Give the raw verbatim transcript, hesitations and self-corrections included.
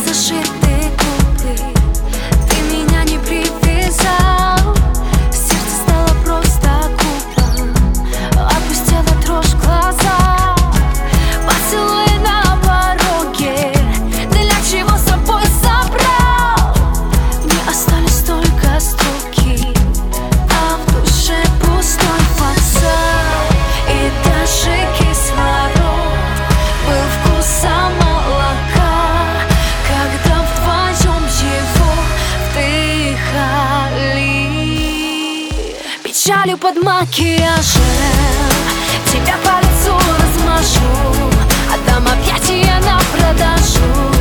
зашиты губы. Ты меня не привязал, сердце стало просто глупо. Отпустила дрожь в глаза, поцелуй на пороге. Для чего с собой забрал? Не остались только строки, а в душе пустой фасад. И даже кислород был вкусом молока, когда вдвоем его вдыхали. Печалью под макияжем тебя по лицу размажу, отдам объятия на продажу.